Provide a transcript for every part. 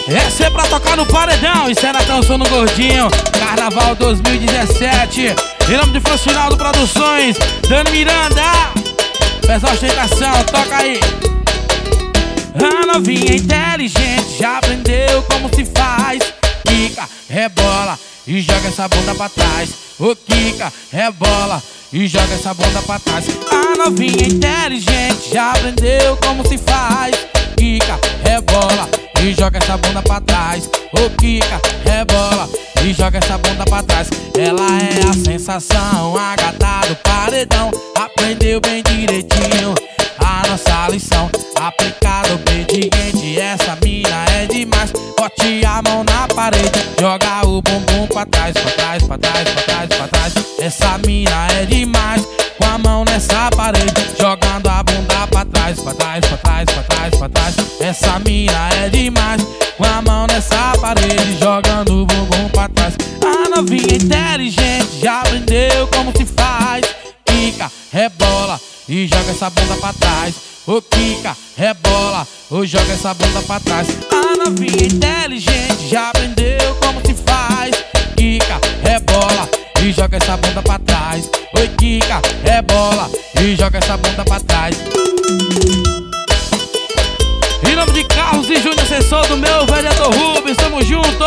Essa é pra tocar no paredão. Isso é na Dançando Gordinho, Carnaval 2017. Em nome de Francinaldo Produções, Dani Miranda, Pessoal Ostentação, toca aí. A novinha inteligente já aprendeu como se faz. Quica, rebola e joga essa bunda pra trás. Ô quica, rebola e joga essa bunda pra trás. A novinha inteligente já aprendeu como se faz. Quica, rebola e joga essa bunda pra trás. Ô quica, rebola e joga essa bunda pra trás. Ela é a sensação, a gata do paredão. Aprendeu bem direitinho a nossa lição. Aplicado obediente, essa mina é demais. Bote a mão na parede, joga o bumbum pra trás, pra trás, pra trás, pra trás, pra trás. Essa mina é demais. Com a mão nessa parede, jogando a bunda pra trás, pra trás, pra trás, pra trás, pra trás. Essa mina é demais. Com a mão nessa parede, jogando o bumbum pra trás. A novinha inteligente já aprendeu como se faz. Quica, rebola e joga essa bunda pra trás. Ô quica, rebola ou joga essa bunda pra trás. A novinha inteligente já aprendeu como se faz. Quica, rebola e joga essa bunda pra trás. Oi quica, rebola e joga essa bunda pra trás. Em nome de Carlos e Júnior, assessor do meu vereador Rubens, tamo junto.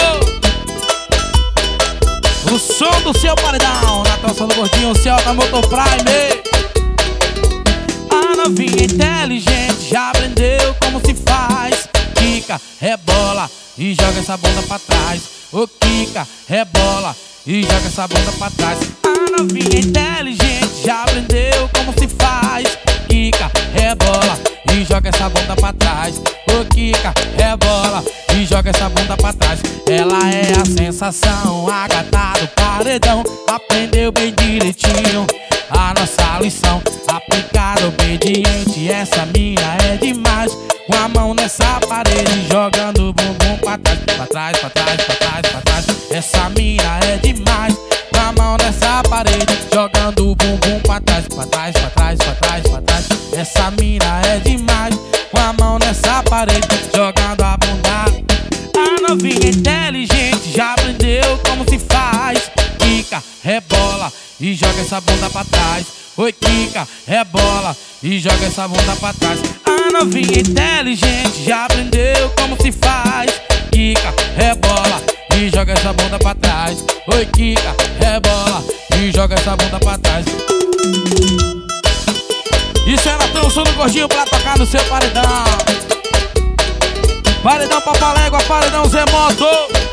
O som do seu paredão, na Dançando Gordinho, o céu da Motor Prime. A novinha inteligente já aprendeu como se faz. Quica, rebola e joga essa bunda pra trás. Ô quica, rebola e joga essa bunda pra trás. A novinha inteligente já aprendeu como se faz. Quica, rebola e joga essa bunda pra trás. Ô quica, rebola e joga essa bunda pra trás. Ela é a sensação, a gata do paredão. Aprendeu bem direitinho a nossa lição. Aplicado obediente, essa mina é demais. Com a mão nessa parede, jogando o bumbum pra trás, pra trás, pra trás, pra trás, pra trás. Essa mina é demais. Com a mão nessa parede, jogando o bumbum pra trás, pra trás, pra trás, pra trás, pra trás. Essa mina é demais. Com a mão nessa parede, jogando a bunda. A novinha inteligente já aprendeu como se faz. Quica, rebola e joga essa bunda pra trás. Oi quica, rebola e joga essa bunda pra trás. A novinha inteligente já aprendeu como se faz. Quica, rebola e joga essa bunda pra trás. Oi quica, rebola e joga essa bunda pra trás. Isso é na Dançando Gordinho pra tocar no seu paredão. Paredão Papalégua, paredão Zé Moto.